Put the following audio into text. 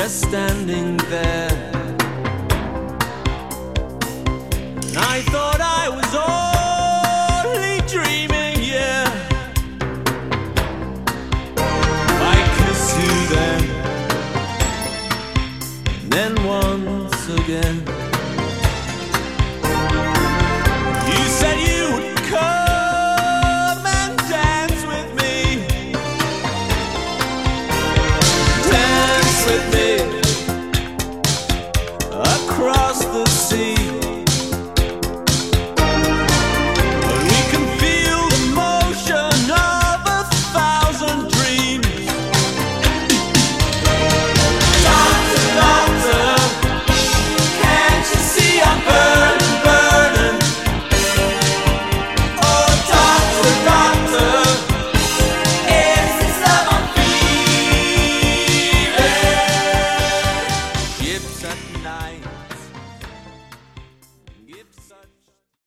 just standing there. And I thought I was only dreaming, yeah. I kissed you then, and then once again.